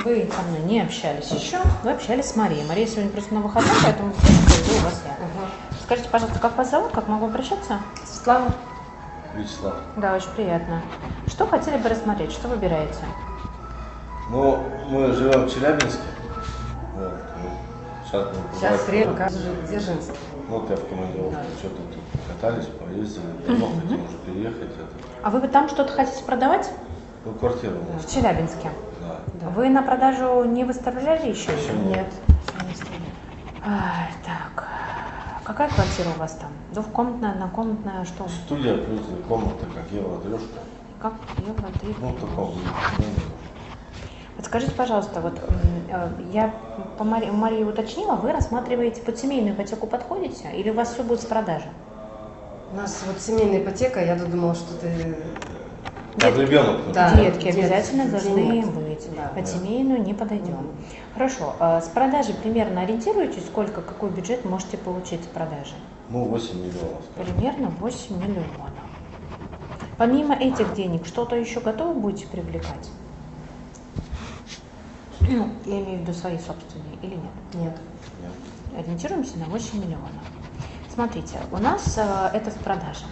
Вы со мной не общались еще, вы общались с Марией. Мария сегодня просто на выходном, поэтому приду у вас я. Скажите, пожалуйста, как вас зовут, как могу обращаться? Светлана. Вячеслав. Да, очень приятно. Что хотели бы рассмотреть, что выбираете? Ну, мы живем в Челябинске. Вот, Сейчас время, где женский? Вот я в командировке, что-то тут катались, поездили, давно хотим уже переехать. А вы там что-то хотите продавать? Ну, квартиру. В Челябинске? Да. Вы на продажу не выставляли еще? Еще Нет. Так, какая квартира у вас там? Двухкомнатная, однокомнатная, что? Студия плюс комната, как евро-трешка. Как евро-3? Ну, в таком. Подскажите, пожалуйста, вот я у Марии уточнила, вы рассматриваете под семейную ипотеку, подходите, или у вас все будет с продажи? У нас вот семейная ипотека, я думала, что ты... Как ребенок. Да. Детки обязательно должны Нет. быть. Да. Под семейную не подойдем. Хорошо. С продажи примерно ориентируетесь, сколько, какой бюджет можете получить с продажи? Ну, 8 миллионов. Примерно 8 миллионов. Помимо этих денег, что-то еще готовы будете привлекать? Ну, я имею в виду свои собственные или нет? Нет. Ориентируемся на 8 миллионов. Смотрите, у нас это с продажи.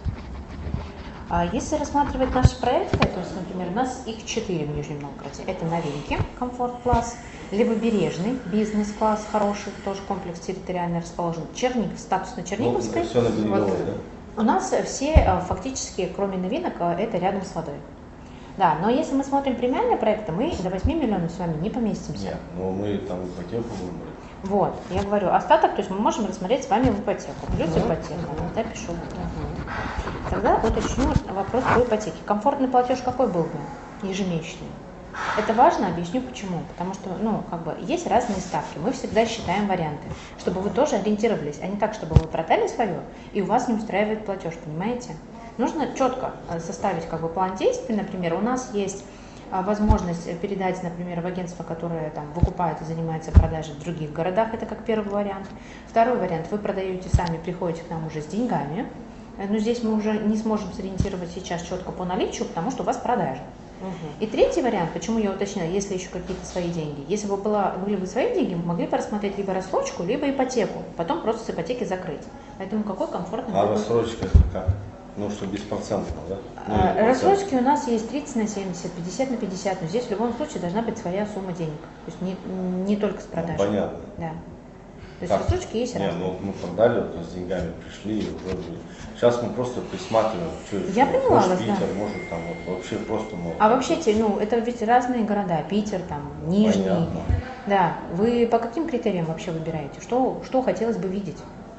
Если рассматривать наши проекты, то есть, например, у нас их 4 в Нижнем Новгороде. Это новинки, комфорт-класс, либо бизнес-класс, хороший, тоже комплекс территориально расположен. Статусно Черниговской. Все на Береговой, да? У нас все фактически, кроме новинок, это рядом с водой. Да, но если мы смотрим премиальные проекты, мы до 8 миллионов с вами не поместимся. Нет, но мы там ипотеку выбрали. Вот, я говорю, остаток, то есть мы можем рассмотреть с вами в ипотеку, плюс ипотека, да, пишу. Тогда уточню вопрос по ипотеке. Комфортный платеж какой был бы? Ежемесячный. Это важно, объясню почему. Потому что, есть разные ставки. Мы всегда считаем варианты, чтобы вы тоже ориентировались, а не так, чтобы вы продали свое, и у вас не устраивает платеж, понимаете? Нужно четко составить план действий, например, у нас есть возможность передать, например, в агентство, которое там выкупает и занимается продажей в других городах, это как первый вариант. Второй вариант, вы продаете сами, приходите к нам уже с деньгами, но здесь мы уже не сможем сориентировать сейчас четко по наличию, потому что у вас продажа. И третий вариант, почему я уточнила, если еще какие-то свои деньги. Если бы были бы свои деньги, мы могли бы рассмотреть либо рассрочку, либо ипотеку, потом просто с ипотеки закрыть. Поэтому какой комфортный А вопрос. рассрочка это как? Ну, что беспроцентно, да? Рассрочки у нас есть 30 на 70, 50 на 50, но здесь в любом случае должна быть своя сумма денег, то есть не только с продажи. Ну, понятно. Да. То есть рассрочки есть разные. Ну мы продали, вот, с деньгами пришли, и уже сейчас мы просто присматриваем, что Я поняла вас, Питер, да. может там вот, вообще просто может. А вообще, это ведь разные города, Питер, там, Нижний. Понятно. Да. Вы по каким критериям вообще выбираете? Что хотелось бы видеть?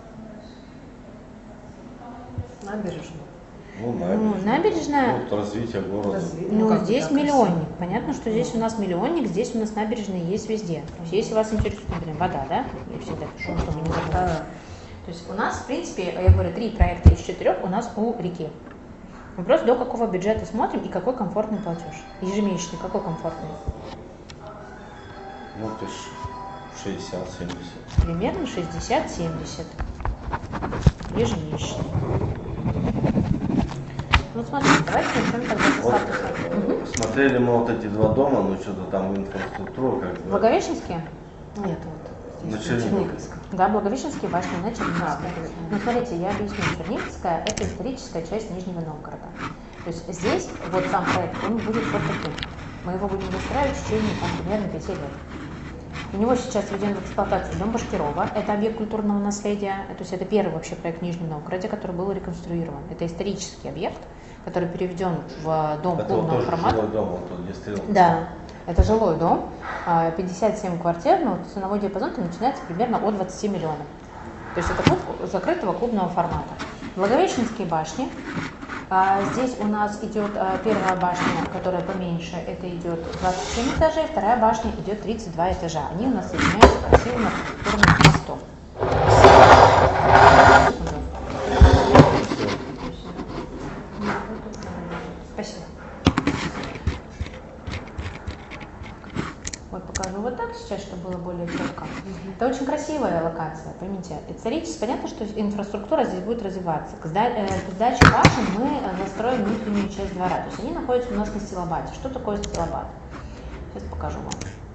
Набережную. Набережная. Развитие города. Здесь миллионник. Понятно, что здесь у нас миллионник, здесь у нас набережные есть везде. То есть, если вас интересует, например, вода, да? Я всегда пишу, что мы не забудем. То есть у нас, в принципе, я говорю, 3 проекта из 4 у нас у реки. Вопрос, до какого бюджета смотрим и какой комфортный платеж. Ежемесячный, какой комфортный? Ну, то есть 60-70. Примерно 60-70. Ежемесячный. Ну, смотрите, давайте начнем тогда со статуса. Смотрели мы вот эти 2 дома, но что-то там инфраструктура как бы. Благовещенские? Нет, вот. На Здесь Черниговской. Да, Благовещенские башни на Черниговской. Но смотрите, я объясню. Черниговская – это историческая часть Нижнего Новгорода. То есть здесь вот сам проект, он будет вот таким. Мы его будем выстраивать в течение примерно 5 лет. У него сейчас введен в эксплуатацию дом Башкирова, это объект культурного наследия, то есть это первый вообще проект в Нижнем Новгороде, который был реконструирован. Это исторический объект, который переведен в дом клубного формата. Жилой дом, вот тут, где стрелка. Да, это жилой дом, 57 квартир, но ценовой диапазон там начинается примерно от 20 миллионов. То есть это клуб закрытого клубного формата. Благовещенские башни. Здесь у нас идет первая башня, которая поменьше, это идет 27 этажей, вторая башня идет 32 этажа. Они у нас соединяются красивым архитектурным мостом. Спасибо. Вот покажу вот так сейчас, чтобы было более четко. Это очень красивая локация, поймите. Исторически понятно, что инфраструктура здесь будет развиваться. К сдаче башен мы застроим внутреннюю часть двора. То есть они находятся у нас на стилобате. Что такое стилобат? Сейчас покажу вам.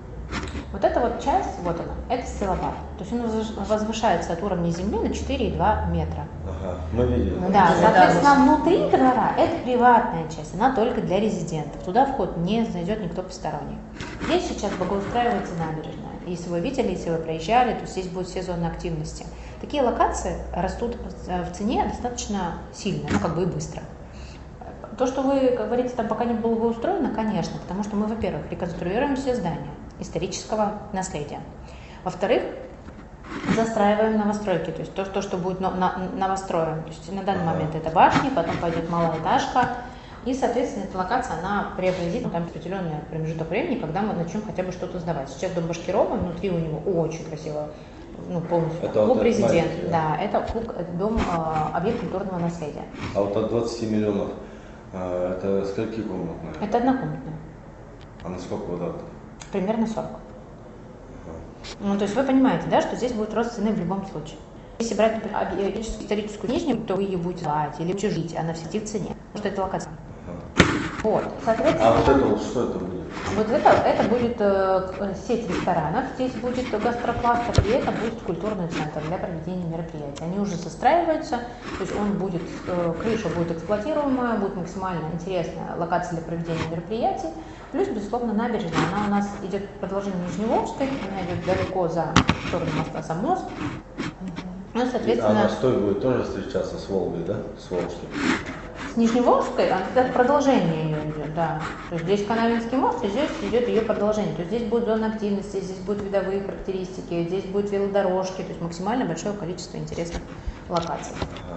Вот эта вот часть, вот она, это стилобат. То есть он возвышается от уровня земли на 4,2 метра. Ага, мы видели. Да, соответственно, внутри двора это приватная часть, она только для резидентов. Туда вход не зайдет никто посторонний. Здесь сейчас благоустраивается набережная. Если вы видели, если вы проезжали, то здесь будут все зоны активности. Такие локации растут в цене достаточно сильно, ну как бы и быстро. То, что вы говорите, там пока не было бы устроено, конечно, потому что мы, во-первых, реконструируем все здания исторического наследия. Во-вторых, застраиваем новостройки, то есть то, что будет новостроено. То есть на данный момент это башни, потом пойдет малая этажка, и, соответственно, эта локация, она преобразит там определенный промежуток времени, когда мы начнем хотя бы что-то сдавать. Сейчас дом Башкирова, внутри у него очень красиво, ну, полностью. Это клуб «Резидент», да, это клуб, дом, объект культурного наследия. А вот от 20 миллионов, это скольки комнатная? Это однокомнатная. А на сколько квадратов? Примерно 40. Ну, то есть вы понимаете, да, что здесь будет рост цены в любом случае. Если брать, например, историческую нижнюю, то вы ее будете платить или жить, она все в цене, потому что это локация. Вот, соответственно. А вот это вот что это будет? Вот это будет сеть ресторанов, здесь будет гастрокластер, и это будет культурный центр для проведения мероприятий. Они уже застраиваются, то есть он будет, крыша будет эксплуатируемая, будет максимально интересная локация для проведения мероприятий. Плюс, безусловно, набережная, она у нас идет продолжение Нижневолжской, она идет далеко за сторону моста Самос. Ну, соответственно, она стой будет тоже встречаться с Волгой, да? С Волжской? С Нижневолжской, это продолжение ее идет, да. То есть здесь Канавинский мост, и здесь идет ее продолжение. То есть здесь будет зона активности, здесь будут видовые характеристики, здесь будут велодорожки, то есть максимально большое количество интересных локаций.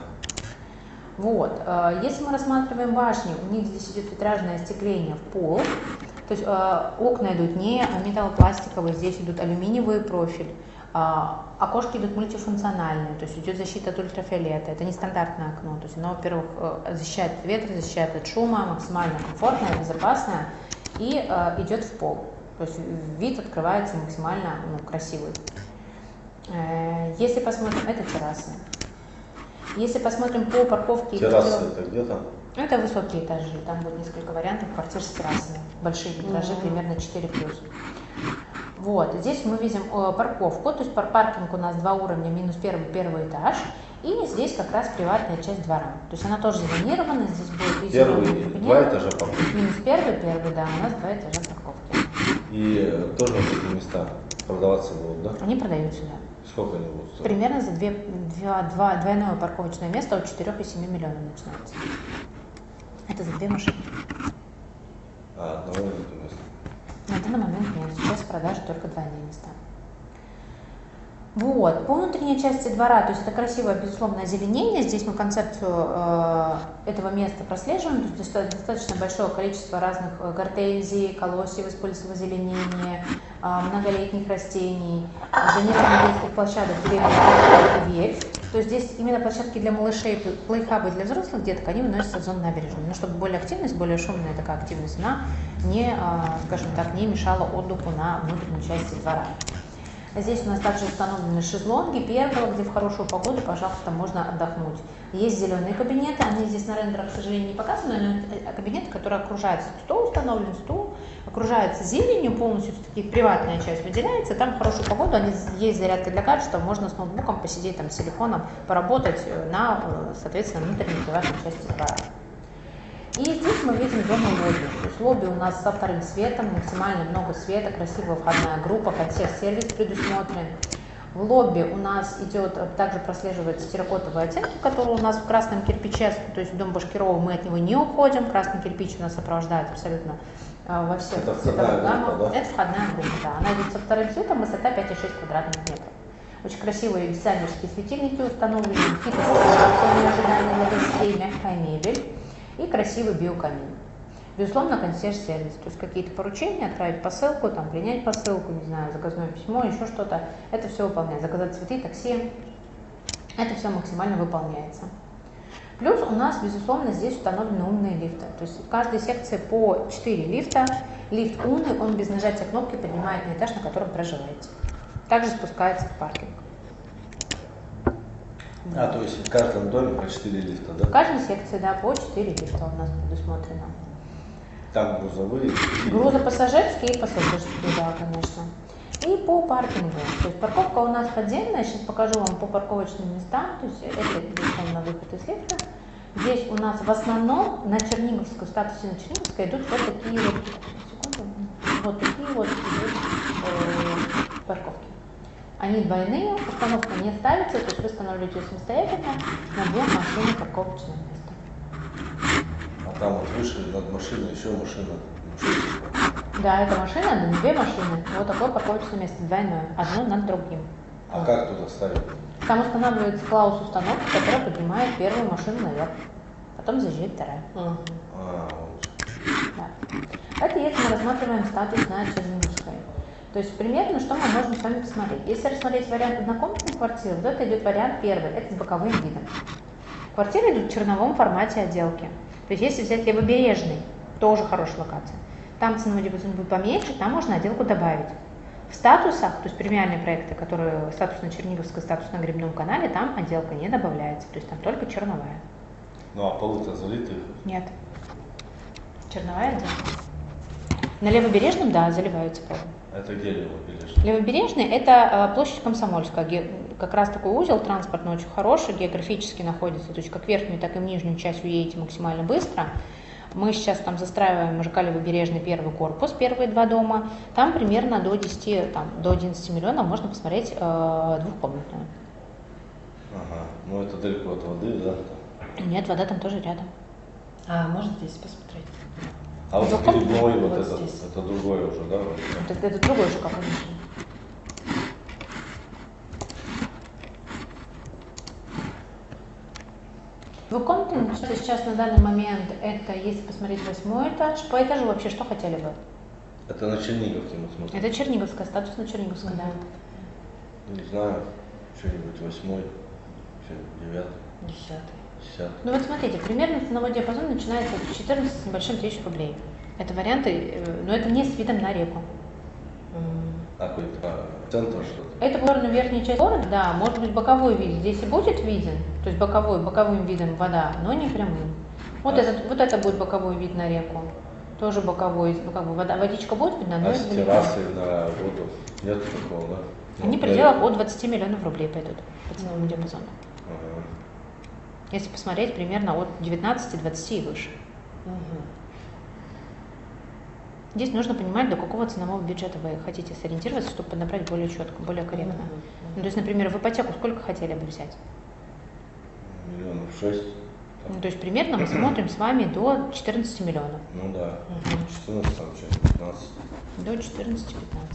Вот. Если мы рассматриваем башни, у них здесь идет витражное остекление в пол, то есть окна идут не металлопластиковые, здесь идут алюминиевый профиль. Окошки идут мультифункциональные, то есть идет защита от ультрафиолета. Это нестандартное окно, то есть оно, во-первых, защищает от ветра, защищает от шума, максимально комфортное, безопасное и идет в пол. То есть вид открывается максимально красивый. Если посмотрим, это террасы. Если посмотрим по парковке... Террасы это где там? Это высокие этажи, там будет несколько вариантов квартир с террасами. Большие этажи, примерно 4+. Вот, здесь мы видим парковку, то есть паркинг у нас 2 уровня, минус первый этаж, и здесь как раз приватная часть двора. То есть она тоже зонирована, здесь будет и первый, 2 этажа парковки. Минус первый, да, у нас 2 этажа парковки. И тоже вот эти места продаваться будут, да? Они продаются, да. Сколько они будут стоить? Примерно за двойное парковочное место от 4,7 миллионов начинается. Это за 2 машины. А, одного нет места. На данный момент нет, сейчас в продаже только двойные места. Вот, по внутренней части двора, то есть это красивое, безусловно, озеленение. Здесь мы концепцию этого места прослеживаем, то есть достаточно большое количество разных гортензий, колосьев используется в озеленении, многолетних растений, зонирование детских площадок, деревьев. То есть здесь именно площадки для малышей, плейхабы для взрослых деток, они выносятся в зону набережной. Но чтобы более активность, более шумная такая активность, она не, скажем так, не мешала отдыху на внутренней части двора. Здесь у нас также установлены шезлонги, пергола, где в хорошую погоду, пожалуйста, можно отдохнуть. Есть зеленые кабинеты, они здесь на рендерах, к сожалению, не показаны, но кабинеты, которые окружаются. Стол установлен, стул окружается зеленью, полностью приватная часть выделяется, там в хорошую погоду, есть зарядка для гаджетов, можно с ноутбуком посидеть, там, с телефоном, поработать на, соответственно, внутренней приватной части двора. И здесь мы видим зону лобби. То есть лобби у нас со вторым светом, максимально много света, красивая входная группа, консьерж-сервис предусмотрен. В лобби у нас идет, также прослеживаются терракотовые оттенки, которые у нас в красном кирпиче, то есть дом Башкирова, мы от него не уходим, красный кирпич у нас сопровождает абсолютно во всех цветовых гаммах. Это входная группа, да. Она идет со вторым цветом, высота 5,6 квадратных метров. Очень красивые дизайнерские светильники установлены, фитосанитарные ожидания для гостей, мягкая мебель и красивый биокамин. Безусловно, консьерж-сервис, то есть какие-то поручения, отправить посылку, там, принять посылку, не знаю, заказное письмо, еще что-то, это все выполняется. Заказать цветы, такси, это все максимально выполняется. Плюс у нас, безусловно, здесь установлены умные лифты. То есть в каждой секции по 4 лифта. Лифт умный, он без нажатия кнопки поднимает на этаж, на котором проживаете. Также спускается в паркинг. То есть в каждом доме по 4 лифта, да? В каждой секции, да, по 4 лифта у нас предусмотрено. Там грузовые? Грузопассажирские и пассажирские, да, конечно. И по паркингу. То есть парковка у нас подземная. Сейчас покажу вам по парковочным местам. То есть это безусловно выход из лифта. Здесь у нас в основном на Черниговской, в статусе на Черниговской идут вот такие вот, вот такие вот парковки. Они двойные, установка не ставится, то есть вы устанавливаете ее самостоятельно на 2 машины парковочное место. А там вот выше над машиной еще машина. Да, это машина, 2 машины. Вот такое парковочное место, двойное, одно над другим. А как туда ставить? Там устанавливается клаус установки, которая поднимает первую машину наверх. Потом заезжает вторая. Вот. Да. Это если мы рассматриваем статус на Черниговской. То есть примерно что мы можем с вами посмотреть. Если рассмотреть вариант однокомнатной квартиры, вот это идет вариант первый, это с боковым видом. Квартиры идут в черновом формате отделки. То есть если взять Левобережный, тоже хорошая локация. Там ценовой диапазон будет поменьше, там можно отделку добавить. В статусах, то есть премиальные проекты, которые статус на Черниговской, статус на Грибном канале, там отделка не добавляется, то есть там только черновая. Ну а полы-то залиты? Нет. Черновая отделка. На Левобережном, да, заливаются полы. Это где Левобережный? Левобережный – это площадь Комсомольская, как раз такой узел транспортный очень хороший, географически находится, то есть как верхнюю, так и нижнюю часть уедете максимально быстро. Мы сейчас там застраиваем ЖК Левобережный первый корпус, первые 2 дома. Там примерно до 10, до 11 миллионов можно посмотреть двухкомнатную. Ага, ну это далеко от воды, да? Нет, вода там тоже рядом. А, можно здесь посмотреть? А вот Двухкомнатная? передной вот Вот это, здесь. это другое уже, да? Это другой ЖК, конечно. Двухкомнатная сейчас на данный момент, это если посмотреть 8 этаж, по этажу вообще что хотели бы? Это на Черниговке мы смотрим. Это Черниговская, статус на Черниговской, да. Не знаю, что-нибудь 8-й, 9-й, 10-й. Ну вот смотрите, примерно ценовой диапазон начинается от 14 с небольшим тысяч рублей. Это варианты, но это не с видом на реку. Какой-то центр что-то? Это горная верхняя часть города, да, может быть боковой вид здесь и будет виден, то есть боковым видом вода, но не прямым. Вот это будет боковой вид на реку, тоже боковой, как бы водичка будет видна, но А с террасой на воду нет такого, да? Они в пределах от 20 миллионов рублей пойдут по ценовому диапазону. Ага. Если посмотреть, примерно от 19, 20 и выше. Здесь нужно понимать, до какого ценового бюджета вы хотите сориентироваться, чтобы подобрать более четко, более корректно. Ну, то есть, например, в ипотеку сколько хотели бы взять? 6 миллионов. Ну, то есть примерно мы смотрим с вами до 14 миллионов. Ну да, 14, там что, 15. До 14-15.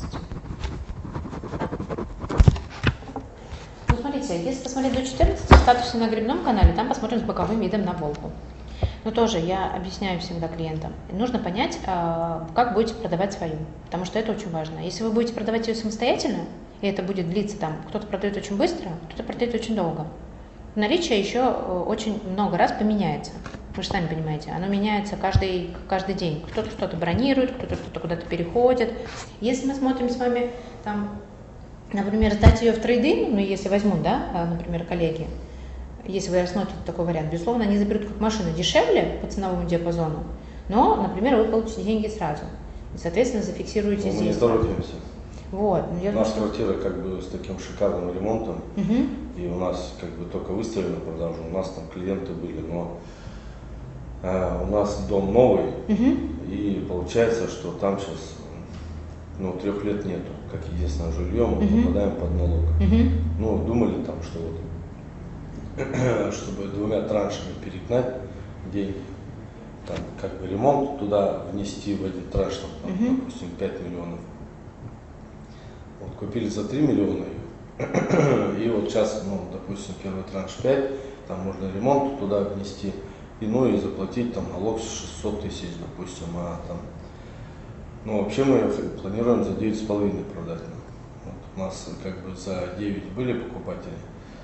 Ну, смотрите, если посмотреть до 14, в статусе на Грибном канале, там посмотрим с боковым видом на Волгу. Но тоже я объясняю всегда клиентам, нужно понять, как будете продавать свою, потому что это очень важно. Если вы будете продавать ее самостоятельно, и это будет длиться там, кто-то продает очень быстро, кто-то продает очень долго, наличие еще очень много раз поменяется. Вы же сами понимаете, оно меняется каждый день. Кто-то что-то бронирует, кто-то что-то куда-то переходит. Если мы смотрим с вами, там, например, сдать ее в трейдинг, ну если возьмут, да, например, коллеги, если вы рассмотрите такой вариант, безусловно, они заберут как машину дешевле по ценовому диапазону, но, например, вы получите деньги сразу. И, соответственно, зафиксируете Мы не здесь. торопимся. Вот. У нас квартира как бы с таким шикарным ремонтом, и у нас как бы только выставлена продажу, у нас там клиенты были, но у нас дом новый, и получается, что там сейчас 3 лет нету, как единственное жилье, мы попадаем под налог. Ну, думали там, что вот чтобы 2 траншами перегнать деньги, там как бы ремонт туда внести в один транш, там, допустим, 5 миллионов. Вот купили за 3 миллиона и вот сейчас, допустим, первый транш 5, там можно ремонт туда внести, и заплатить там налог 600 тысяч, допустим, а там, вообще мы планируем за 9,5 продать. Вот у нас как бы за 9 были покупатели.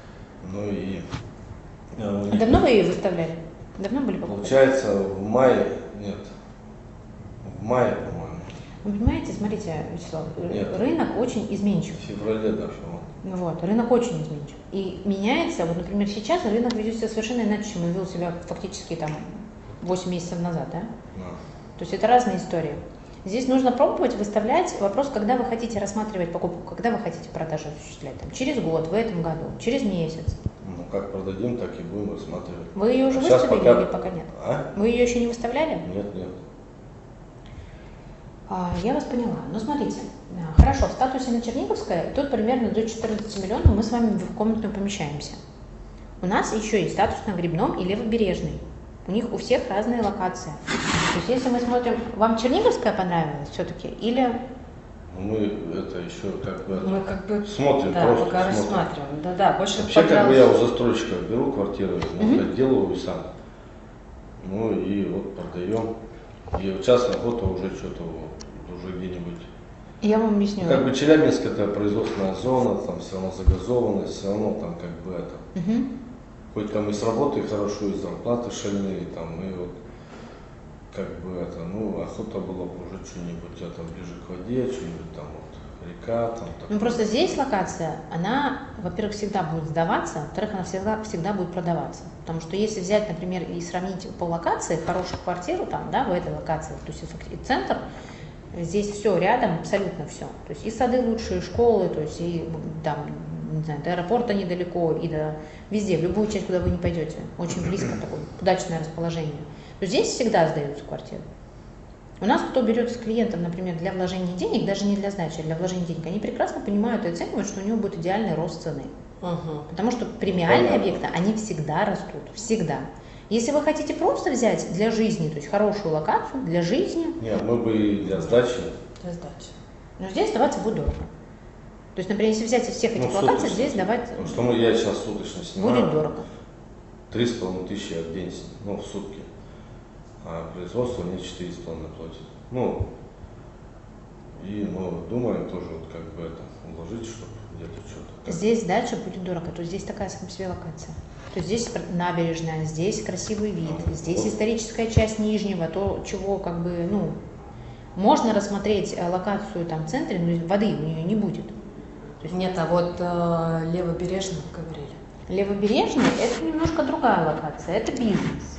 Давно вы ее выставляли? Давно были покупатели? Получается, в мае, по-моему. Вы понимаете, смотрите, Вячеслав, рынок очень изменчив. В феврале даже. Вот, рынок очень изменчив. И меняется, вот, например, сейчас рынок ведет себя совершенно иначе, чем он вел себя фактически там 8 месяцев назад, да? Да. То есть это разные истории. Здесь нужно пробовать выставлять вопрос, когда вы хотите рассматривать покупку, когда вы хотите продажу осуществлять. Там, через год, в этом году, через месяц. Ну, как продадим, так и будем рассматривать. Вы ее уже Сейчас выставили или пока нет? А? Вы ее еще не выставляли? Нет, нет. Я вас поняла. Ну, смотрите, хорошо, в статусе на Черниговская, тут примерно до 14 миллионов мы с вами в двухкомнатную помещаемся. У нас еще есть статус на Грибном и Левобережный. У них у всех разные локации. То есть если мы смотрим, вам Черниговская понравилась все-таки или... Мы это еще как бы, Мы как бы смотрим, да, просто пока смотрим. рассматриваем. Да, больше Вообще, как бы я у застройщика беру квартиру, отделываю сам. Ну и вот продаем. И вот сейчас работа уже что-то уже где-нибудь. Я вам объясню. Как бы Челябинск это производственная зона, там все равно загазованность, все равно там как бы это. Хоть там и с работы хорошо, и зарплаты шальные, там, и вот как бы это, ну, охота была бы уже что-нибудь там ближе к воде, что-нибудь там вот река, там. Ну просто здесь локация, она, во-первых, всегда будет сдаваться, во-вторых, она всегда будет продаваться. Потому что если взять, например, и сравнить по локации хорошую квартиру там, да, в этой локации, то есть и центр, здесь все рядом, абсолютно все. То есть и сады лучшие, и школы, то есть и там, не знаю, до аэропорта недалеко, и до везде, в любую часть, куда вы не пойдете. Очень близко, такое удачное расположение. То здесь всегда сдаются квартиры. У нас кто берет с клиентом, например, для вложения денег, даже не для сдачи, а для вложения денег, они прекрасно понимают и оценивают, что у него будет идеальный рост цены. Потому что премиальные объекты, они всегда растут, всегда. Если вы хотите просто взять для жизни, то есть хорошую локацию для жизни. Нет, мы бы и для сдачи. Для сдачи. Но здесь сдаваться будет дорого. То есть, например, если взять из всех этих локаций, здесь сдавать потому что я сейчас суточно снимаю. Будет дорого. 3500 в день, ну, в сутки. А производство мне 4,5 платит. Ну, и думаем тоже вот как бы это вложить, чтобы где-то что-то. Здесь сдача будет дорого, то есть здесь такая сама себе локация. То есть здесь набережная, здесь красивый вид, здесь историческая часть Нижнего, то, чего как бы, ну, можно рассмотреть локацию там в центре, но воды у нее не будет. То есть нет, а вот Левобережный говорили. Левобережный – это немножко другая локация, это бизнес.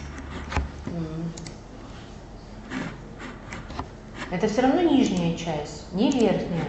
Это все равно нижняя часть, не верхняя.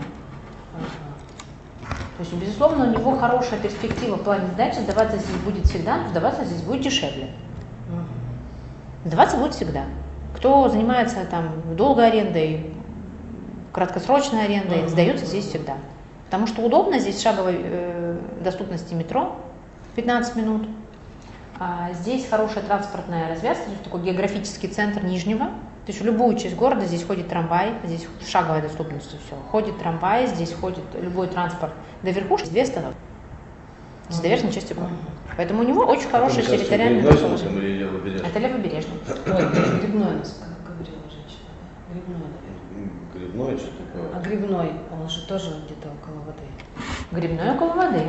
То есть, безусловно, у него хорошая перспектива в плане сдачи, сдаваться здесь будет всегда, сдаваться здесь будет дешевле. Сдаваться будет всегда. Кто занимается там долгой арендой, краткосрочной арендой, сдается здесь всегда. Потому что удобно, здесь шаговой доступности метро 15 минут. Здесь хорошая транспортная развязка, здесь такой географический центр Нижнего. То есть в любую часть города здесь ходит трамвай, здесь шаговая доступность, все. Ходит трамвай, здесь ходит любой транспорт. До верхушки 2 остановки. До верхней части города. Поэтому у него очень хорошая территориальная доступность. Это Левобережный. Ой, Грибной нас говорила женщина. Грибной, наверное. Грибной, что такое? А Грибной, он же тоже где-то около воды. Грибной около воды.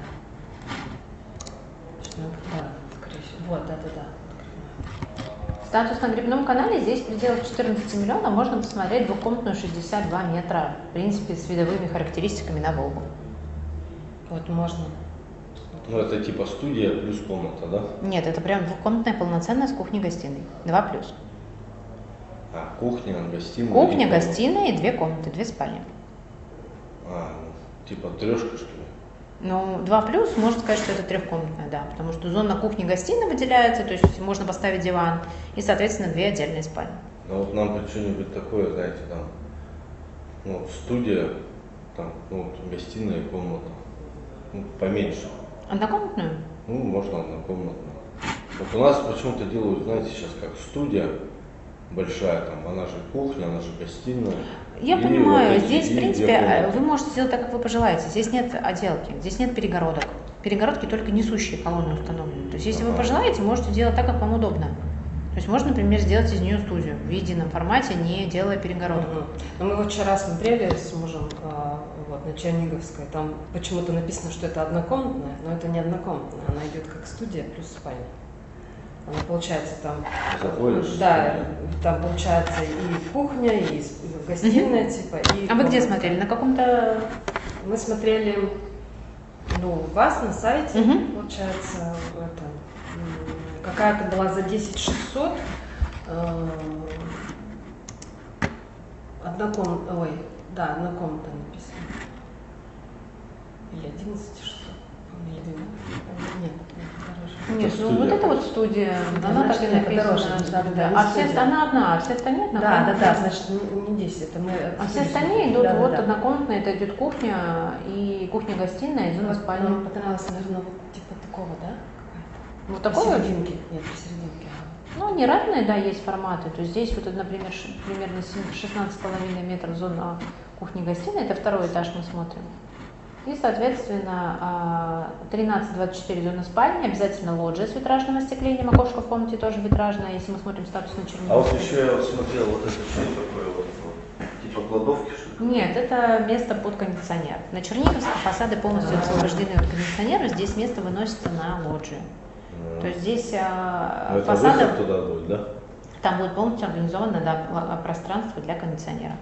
Да, скорее всего. Вот, да. Статус на Грибном канале здесь в пределах 14 миллионов можно посмотреть двухкомнатную 62 метра, в принципе, с видовыми характеристиками на Волгу. Вот можно. Ну, это типа студия плюс комната, да? Нет, это прям двухкомнатная полноценная с кухней-гостиной. 2+. Кухня, гостиная. Кухня, гостиная и 2 комнаты, 2 спальни. Типа трешка, что ли? Ну, 2+, можно сказать, что это 3-комнатная, да, потому что зона кухни-гостиной выделяется, то есть можно поставить диван и, соответственно, 2 отдельные спальни. Ну, вот нам бы что-нибудь такое, знаете, там, ну, студия, там, ну, вот, гостиная, комната, ну, поменьше. Однокомнатную? Ну, можно однокомнатную. Вот у нас почему-то делают, знаете, сейчас как студия большая, там, она же кухня, она же гостиная. Я понимаю, вот эти, здесь, в принципе, комнаты. вы можете сделать так, как вы пожелаете. Здесь нет отделки, здесь нет перегородок. Перегородки только несущие колонны установлены. То есть, если вы пожелаете, можете делать так, как вам удобно. То есть, можно, например, сделать из нее студию в едином формате, не делая перегородок. Ну, мы вот вчера смотрели с мужем вот, на Черниговской, там почему-то написано, что это однокомнатная, но это не однокомнатная, она идет как студия плюс спальня. Она получается там, Заходишь, да, там получается и кухня, и гостиная типа. И А вы где смотрели? На каком-то... Мы смотрели, ну, у вас на сайте, получается, какая-то была за 10 600, однокомната написано. Или 11,600. Или 12. Нет, дороже. Нет, ну вот это вот студия, она так и написана. А все, она одна, а все остальные однокомнатные. Да, значит, не 10, это мы... А все остальные идут однокомнатные, это идет кухня и кухня-гостиная, и зона спальни. Мне понравилось, наверное, вот типа такого, да? Вот такой вот? Посерединке. Нет, посерединке. Ну, они разные, да, есть форматы. То есть здесь вот, например, примерно 16,5 метров зона кухни-гостиной, это второй этаж мы смотрим. И, соответственно, 13-24 зона спальни, обязательно лоджия с витражным остеклением, окошко в комнате тоже витражное, если мы смотрим статус на Черниговской. А вот еще я вот смотрел, вот это что такое вот, типа кладовки, что ли? Нет, это место под кондиционер. На Черниговской фасады полностью освобождены от кондиционера, здесь место выносится на лоджию. То есть здесь фасады... Это туда будет, да? Там будет полностью организовано пространство для кондиционера.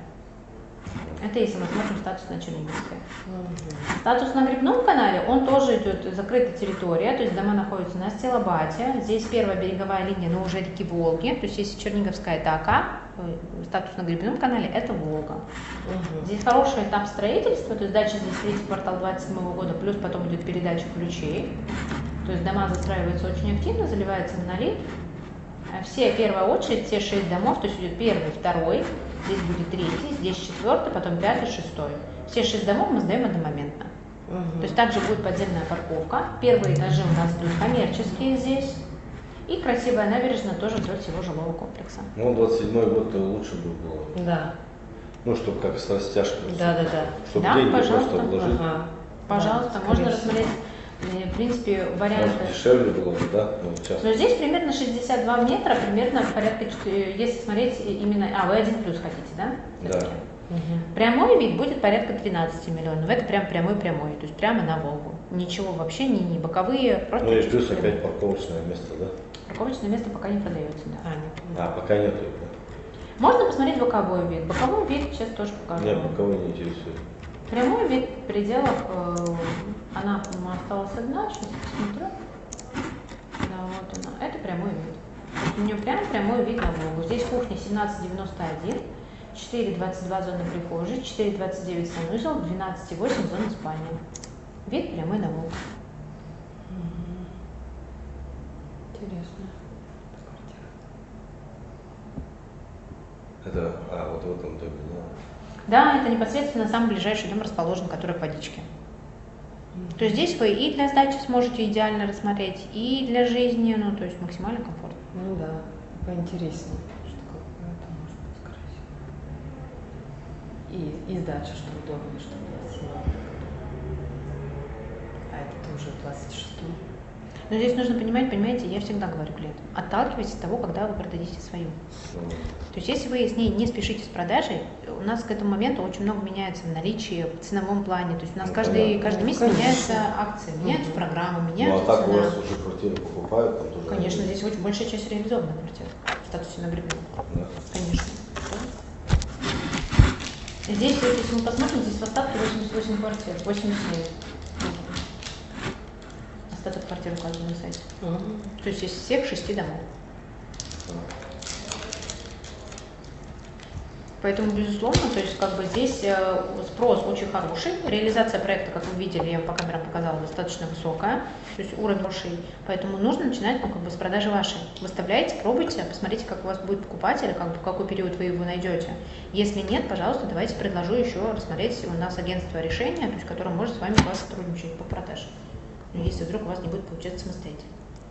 Это если мы смотрим статус на Черниговской. Статус на Грибном канале, он тоже идет закрытая территория, то есть дома находятся на Стилобате. Здесь первая береговая линия, но уже реки Волги. То есть если Черниговская это Ока, статус на Грибном канале это Волга. Здесь хороший этап строительства, то есть дальше здесь третий квартал 27 года, плюс потом идет передача ключей. То есть дома застраиваются очень активно, заливается монолит. Все, первая очередь, все 6 домов, то есть идет первый, второй, здесь будет третий, здесь четвертый, потом пятый, шестой. Все 6 домов мы сдаем одномоментно. То есть также будет подземная парковка. Первые этажи у нас идут коммерческие здесь. И красивая набережная тоже вдоль всего жилого комплекса. Ну, 27-й год лучше бы было. Да. Ну, чтобы как с растяжкой. Да. Чтобы Да, деньги пожалуйста. просто вложить. Пожалуйста, Да, можно всего. рассмотреть, в принципе, варианты. Может, дешевле было бы, да? Ну, сейчас. Но здесь примерно 62 метра, примерно порядка, если смотреть именно... вы 1 плюс хотите, да? Да. Прямой вид будет порядка 13 миллионов. Это прям прямой-прямой, то есть прямо на Волгу. Ничего вообще, ни боковые, просто... Ну и плюс опять парковочное место, да? Парковочное место пока не продается, да. Пока нету. Можно посмотреть боковой вид. Боковой вид сейчас тоже покажу. Меня боковой не интересует. Прямой вид в пределах, она, по-моему, осталась одна, сейчас посмотрю. Да, вот она. Это прямой вид. У нее прямой вид на Волгу. Здесь кухня 1791, 4,22 зона прихожей, 4,29 санузел, 12,8 зона спальни. Вид прямой на Волгу. Интересно. Это, вот в этом доме, да? Да, это непосредственно самый ближайший дом расположен, который к водичке. То есть здесь вы и для сдачи сможете идеально рассмотреть, и для жизни, ну, то есть максимально комфортно. Ну да, поинтереснее, что какое-то может быть красиво. И сдача, что удобно, что 27. А это уже 26. Но здесь нужно понимать, понимаете, я всегда говорю клиентам, отталкивайтесь от того, когда вы продадите свою. То есть если вы с ней не спешите с продажей, у нас к этому моменту очень много меняется в наличии, в ценовом плане. То есть у нас каждый месяц меняются акции, меняются программы, меняются Ну а так цена. у вас уже квартиры покупают? Там тоже Конечно, здесь очень большая часть реализована квартир в статусе на Грибном. Да. Конечно. Здесь, вот, если мы посмотрим, здесь в остатке 88 квартир, 89. Остаток квартир указан на сайте. То есть из всех 6 домов. Поэтому, безусловно, то есть как бы здесь спрос очень хороший, реализация проекта, как вы видели, я вам по камерам показала, достаточно высокая, то есть уровень хороший, поэтому нужно начинать с продажи вашей. Выставляйте, пробуйте, посмотрите, как у вас будет покупатель, в какой период вы его найдете. Если нет, пожалуйста, давайте предложу еще рассмотреть, у нас агентство решения, то есть которое может с вами сотрудничать по продаже, если вдруг у вас не будет получаться самостоятельно.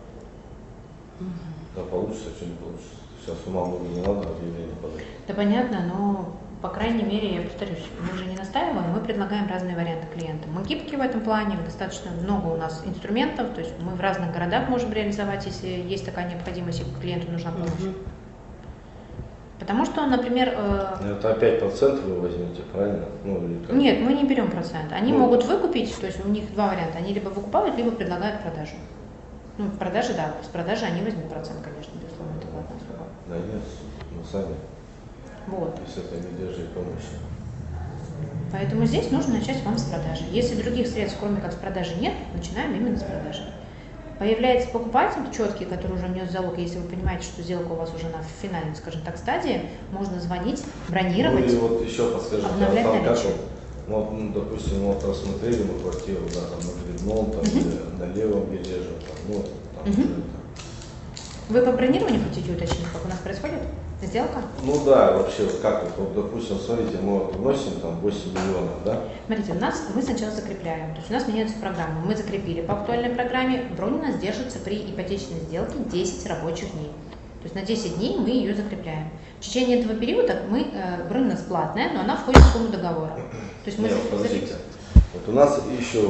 Да, получится, что не получится. Сейчас с ума много не надо, объявление подать. Да понятно, но, по крайней мере, я повторюсь, мы же не настаиваем, мы предлагаем разные варианты клиентам. Мы гибкие в этом плане, достаточно много у нас инструментов, то есть мы в разных городах можем реализовать, если есть такая необходимость, и клиенту нужна помощь. Потому что, например... Это опять процент вы возьмете, правильно? Ну, или как? Нет, мы не берем процент. Они могут выкупить, то есть у них два варианта. Они либо выкупают, либо предлагают продажу. Ну, в продаже, да, с продажи они возьмут процент, конечно, безусловно, это платная услуга. Да нет, мы сами. Вот. Без этой медвежьей помощи. Поэтому здесь нужно начать вам с продажи. Если других средств, кроме как с продажи, нет, начинаем именно с продажи. появляется покупатель четкий, который уже внес залог, если вы понимаете, что сделка у вас уже на финальной, скажем так, стадии, можно звонить, бронировать, Ну и вот еще подскажите, обновлять там как наличие. вот, ну, допустим, вот рассмотрели мы квартиру, да, там на Грибном, там, или на левом бережье, там, ну, там, уже это. Вы по бронированию хотите уточнить, как у нас происходит сделка? Ну да, вообще, вот как вот, допустим, смотрите, мы вот вносим там 8 миллионов, да? Смотрите, мы сначала закрепляем, то есть у нас меняется программа. Мы закрепили по актуальной программе, бронь у нас держится при ипотечной сделке 10 рабочих дней. То есть на 10 дней мы ее закрепляем. В течение этого периода бронь у нас платная, но она входит в сумму договора. То есть мы Подождите, вот у нас еще,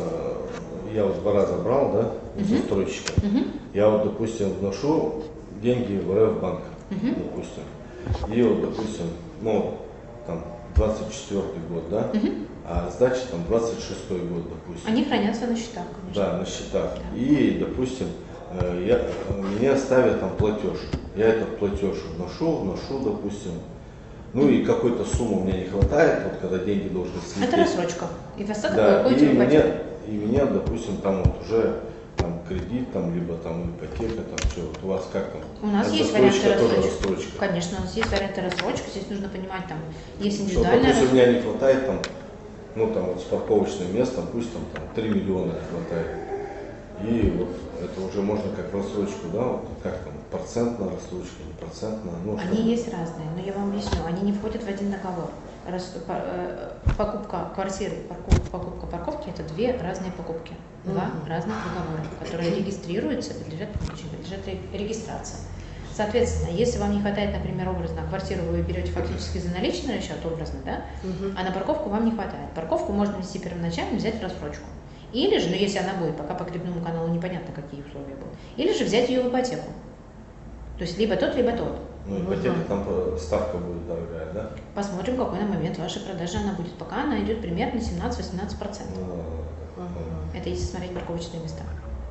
я вот 2 раза брал, да, у застройщика. Я вот, допустим, вношу деньги в РФ-банк, допустим. И вот, допустим, ну, там, 24-й год, да, а сдача там 26-й год, допустим. Они хранятся на счетах, конечно. Да, на счетах. Да. И, допустим, мне ставят там платеж. Я этот платеж вношу, допустим. Ну и какой-то суммы мне не хватает, вот когда деньги должны слететь. Это рассрочка. И в остаток да, вы уходите в ипотеку. И меня, допустим, там вот уже там кредит, там, либо там ипотека, там все. Вот у вас как там? У нас это есть варианты тоже рассрочки. рассрочка. Конечно, у нас есть варианты рассрочки. Здесь нужно понимать, там есть Что, индивидуальная допустим, рассрочка. у меня не хватает там, ну там вот с парковочным местом, пусть там 3 миллиона не хватает. И вот это уже можно как рассрочку, да, вот как там, процентная рассрочка, не процентная. Ну, Они есть разные, но я вам объясню, они не входят в один договор. Покупка квартиры, покупка парковки – это 2 разные покупки, 2 разных договора, которые регистрируются, подлежат регистрации. Соответственно, если вам не хватает, например, образно, квартиру вы берете фактически за наличный расчет, образно, да, а на парковку вам не хватает. Парковку можно внести первоначально, взять в рассрочку. Или же, ну если она будет, пока по Грибному каналу непонятно, какие условия будут, или же взять ее в ипотеку. То есть либо тот, либо тот. Ну, ипотека там ставка будет дорогая, да? Посмотрим, какой на момент вашей продажи она будет. Пока она идет примерно 17-18%. Это если смотреть парковочные места.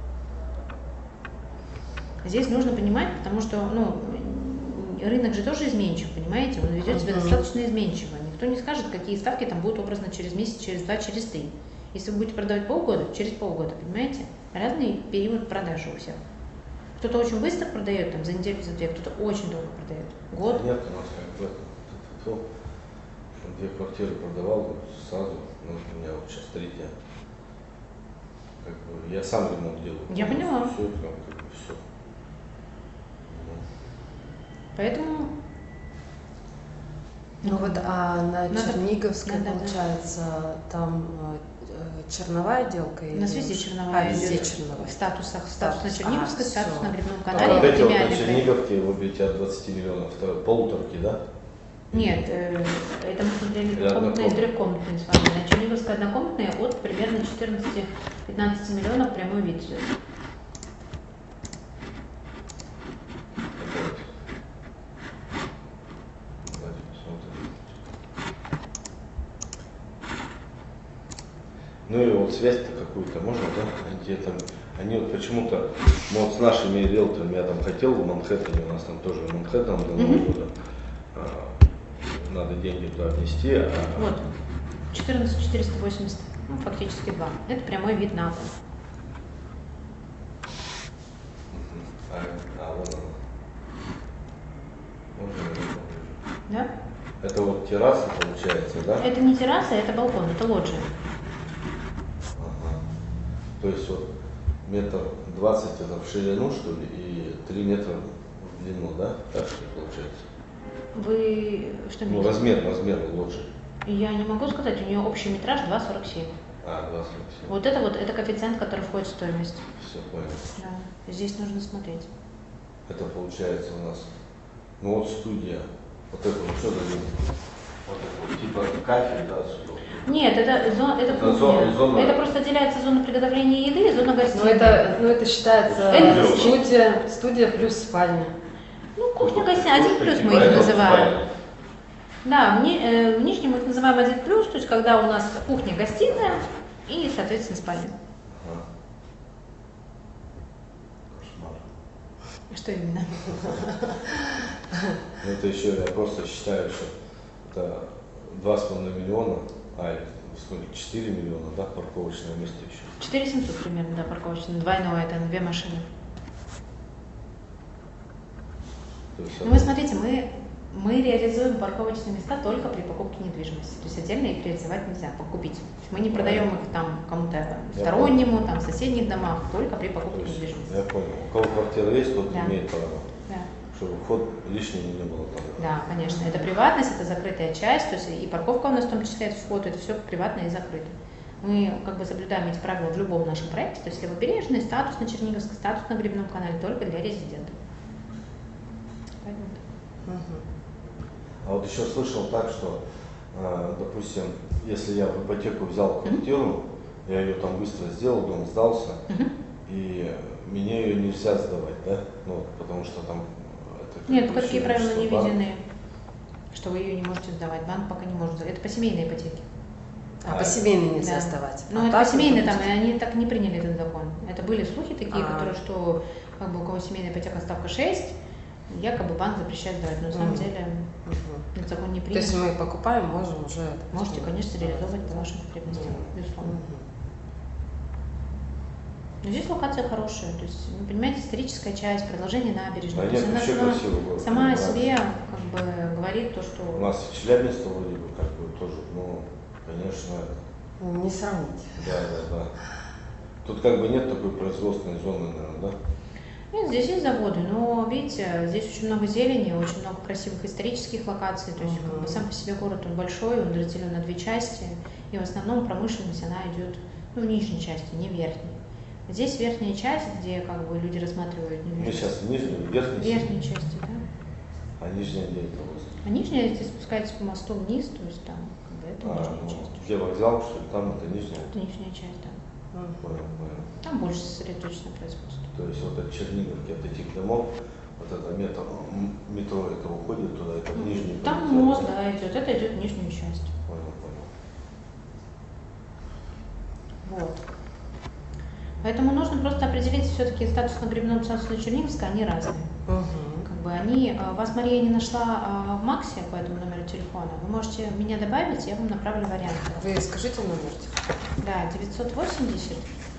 Здесь нужно понимать, потому что ну, рынок же тоже изменчив, понимаете? Он ведет себя достаточно изменчиво. Никто не скажет, какие ставки там будут образно через месяц, через 2, через 3. Если вы будете продавать полгода, через полгода, понимаете? Разный период продажи у всех. Кто-то очень быстро продает, там, за неделю, за 2, кто-то очень долго продает. Год. Нет, у нас как бы 2 квартиры продавал сразу, ну, у меня вот сейчас 3-я. Как бы, я сам ремонт делаю. Я поняла. Все, прям, как бы, все. Поэтому... Ну вот, а на Черниговской, да, получается, там черновая отделка? У нас везде черновая. Везде идет. черновая. В статусах. Статус на Черниговской, статус всё. на Грибном А канале. вот эти вот на премиальный проект. Черниговке вы берете от 20 миллионов, это полуторки, да? Нет, это мы смотрели Или двухкомнатные и однокомнатные? трехкомнатные с вами. На Черниговской однокомнатные от примерно 14-15 миллионов прямой вид идет. Давайте посмотрим. Ну и вот связь-то какую-то можно, да? Где-то они вот почему-то, ну вот с нашими риэлторами я там хотел в Манхэттене, у нас там тоже Манхэттен до Нового года, надо деньги туда внести. Вот, 14 480, ну, фактически 2. Это прямой вид на Апл. Вот она. Вот она, Да? это вот терраса получается, да? Это не терраса, это балкон, это лоджия. Ага. То есть вот 1,20 м это в ширину, что ли, и 3 метра в длину, да? Так что получается. Вы что Ну, имеете? размер лоджии. Я не могу сказать, у нее общий метраж 2,47. 2,47. Вот это коэффициент, который входит в стоимость. Все понял. Да. Здесь нужно смотреть. Это получается у нас, ну вот студия, вот это вот что за вид? Вот это вот, типа кафель, да, сюда. Нет, это кухня. зона. Это просто отделяется зона приготовления еды и зона Ну гостиной. это считается Это студия плюс спальня. Ну, кухня-гостиная, 1 плюс мы их Поэтому называем. спальня. Да, в нижнем мы их называем 1 плюс, то есть когда у нас кухня-гостиная и, соответственно, спальня. Ага. Кошмар. Что именно? Ну, это еще я просто считаю, что это 2,5 миллиона, сколько, 4 миллиона, да, парковочное место еще. 4700 примерно, да, парковочное. Двойное, это на 2 машины. Ну вы смотрите, мы реализуем парковочные места только при покупке недвижимости. То есть отдельно их реализовать нельзя, купить. Мы не продаем их там кому-то стороннему, там в соседних домах, только при покупке недвижимости. Я понял. У кого квартира есть, тот Да. имеет право. Да. Чтобы вход лишний не было там. Да, конечно. Это приватность, это закрытая часть, то есть и парковка у нас в том числе, это вход, это все приватное и закрыто. Мы как бы соблюдаем эти правила в любом нашем проекте, то есть левобережный, статус на Черниговской, статус на Грибном канале, только для резидентов. Поэтому так. А вот еще слышал так, что, допустим, если я в ипотеку взял квартиру, я ее там быстро сделал, дом сдался, и мне ее нельзя сдавать, да? Ну, потому что там это Нет, какие правила не банк. введены, что вы ее не можете сдавать, банк пока не может сдавать. Это по семейной ипотеке. По семейной нельзя Да. сдавать. Ну, А это так по семейной, это там, будет- и они так не приняли этот закон. Это были слухи такие, которые, что как бы у кого семейная ипотека ставка 6, якобы банк запрещает сдавать. Но на самом деле этот закон не То принят. есть мы покупаем, можем уже... Можете, конечно, реализовывать по вашим потребностям, безусловно. Но здесь локация хорошая, то есть, вы понимаете, историческая часть, продолжение набережной. Да То есть нет, она вообще сама, красивый город. сама о Мне себе нравится. как бы говорит то, что... У нас Челябинск вроде бы как бы тоже, ну, конечно, Не сравнить. да. Тут как бы нет такой производственной зоны, наверное, да? Нет, здесь есть заводы, но, видите, здесь очень много зелени, очень много красивых исторических локаций, то есть как бы сам по себе город он большой, он разделен на две части, и в основном промышленность, она идет в нижней части, не в верхней. Здесь верхняя часть, где как бы люди рассматривают Мы недвижимость. сейчас в нижней, в верхней В сидим, верхней части, да. а нижняя где это у вас? А нижняя, если спускаетесь по мосту вниз, то есть там как бы это нижняя часть. Где вокзал, что ли, там это нижняя? Это нижняя часть, да. Понял. Там больше сосредоточено производство. То есть вот от Черниговки, от этих домов, вот это метро, это уходит туда, это в нижний. Там полетел. мост, да, идет, это идет в нижнюю часть. Понял. Вот. Поэтому нужно просто определить все-таки статус на Грибном, статус на Черниговской, они разные. Как бы они, вас Мария не нашла в Максе по этому номеру телефона, вы можете меня добавить, я вам направлю варианты. Вы скажите номер. Да, 980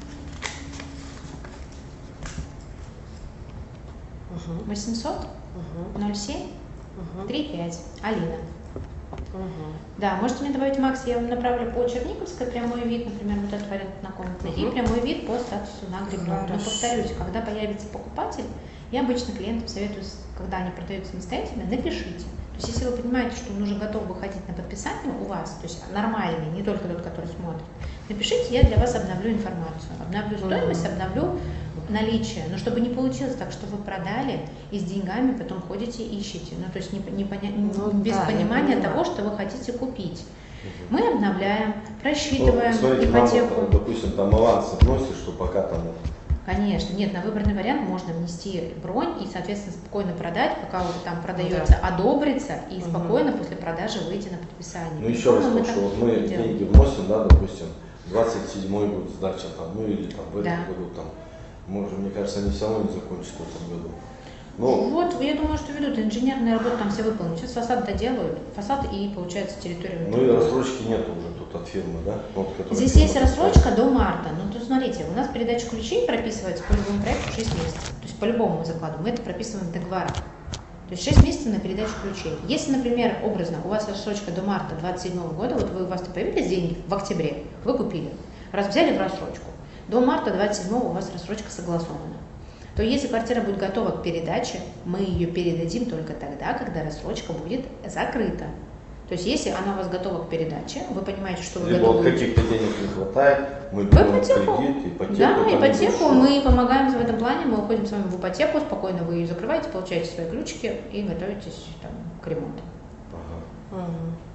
800 07 35, Алина. Да, можете мне добавить Макс, я вам направлю по Черниговской прямой вид, например, вот этот вариант однокомнатный, и прямой вид по статусу на Грибном. Но Хорошо. повторюсь, когда появится покупатель, я обычно клиентам советую, когда они продают самостоятельно, напишите. То есть если вы понимаете, что он уже готов выходить на подписание у вас, то есть нормальный, не только тот, который смотрит, напишите, я для вас обновлю информацию, обновлю стоимость, обновлю наличие, но чтобы не получилось так, что вы продали и с деньгами потом ходите и ищете, ну то есть без да, я понимания понимаю. того, что вы хотите купить. Мы обновляем, просчитываем Смотрите, ипотеку. нам, допустим, там авансы вносят, что пока там Конечно, нет, на выбранный вариант можно внести бронь и, соответственно, спокойно продать, пока вот там продается, одобрится, и спокойно после продажи выйти на подписание. Ну еще раз Безусловно, скажу, так что вот мы не делаем. деньги вносим, да, допустим, 27-й год сдача там, ну или там в этом Да. году там, может, мне кажется, они все равно не закончат в этом году. Ну, Вот, я думаю, что ведут инженерные работы, там все выполнены. Сейчас фасад доделают, фасад и, получается, территория. ну и рассрочки нет уже тут от фирмы, да? Вот, которая Здесь фирма есть поставила. рассрочка до марта. Ну, то смотрите, у нас передача ключей прописывается по любому проекту 6 месяцев. То есть по-любому мы закладываем, мы это прописываем в договорах. То есть 6 месяцев на передачу ключей. Если, например, образно, у вас рассрочка до марта 2027 года, вот у вас появились деньги в октябре, вы купили, раз взяли в рассрочку, до марта 2027 у вас рассрочка согласована, то если квартира будет готова к передаче, мы ее передадим только тогда, когда рассрочка будет закрыта. То есть если она у вас готова к передаче, вы понимаете, что вы Либо вот готовы... каких-то денег не хватает, мы В берем ипотеку. кредит, ипотеку. Да, там ипотеку, небольшую. мы помогаем в этом плане, мы уходим с вами в ипотеку, спокойно вы ее закрываете, получаете свои ключики и готовитесь там, к ремонту. Ага.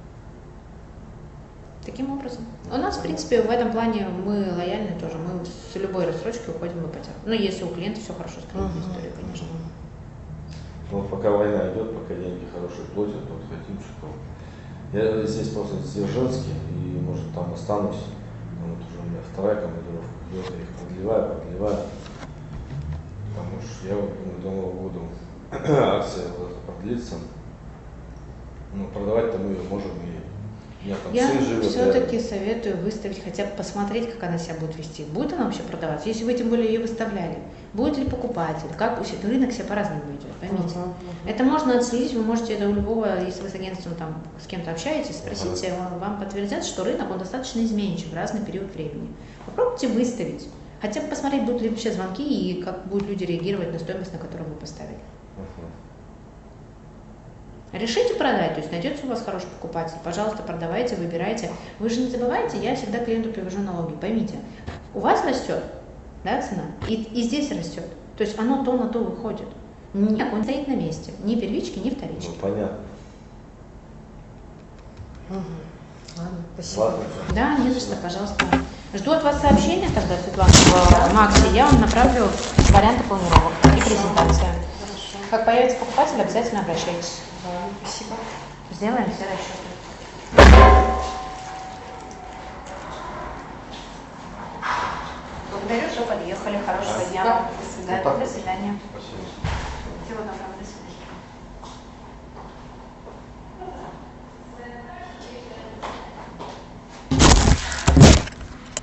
Таким образом. У нас, в принципе, в этом плане мы лояльны тоже, мы с любой рассрочкой уходим в ипотеку. Ну, если у клиента все хорошо с кредитной историей, конечно. Вот пока война идет, пока деньги хорошие платят, вот хотим, что... Я здесь просто из Дзержинске, и, может, там останусь. Вот уже у меня вторая командировка идет, я их продлеваю. Потому что я вот думаю, до Нового года акция вот эта продлится. Но продавать-то мы ее можем и У меня там Я сын живет все-таки рядом. советую выставить, хотя бы посмотреть, как она себя будет вести. Будет она вообще продаваться? Если вы тем более ее выставляли, будет ли покупатель, как рынок себя по-разному ведет, поймите. Это можно отследить, вы можете это у любого, если вы с агентством там с кем-то общаетесь, спросите, вам подтвердят, что рынок, он достаточно изменчив в разный период времени. Попробуйте выставить, хотя бы посмотреть, будут ли вообще звонки и как будут люди реагировать на стоимость, на которую вы поставили. Решите продать, то есть найдется у вас хороший покупатель, пожалуйста, продавайте, выбирайте. Вы же не забывайте, я всегда клиенту привожу налоги. Поймите, у вас растет, да, цена, и здесь растет. То есть оно то на то выходит. Нет, он стоит на месте. Ни первички, ни вторички. Ну, понятно. Ладно, спасибо. Ладно. Да, не за что, пожалуйста. Жду от вас сообщения тогда, Светлана, в Максе. Я вам направлю варианты планировок и презентацию. Как появится покупатель, обязательно обращайтесь. Спасибо. Сделаем все расчеты. Благодарю, что подъехали. Хорошего дня. До свидания. До свидания. Спасибо. Всего доброго. До свидания.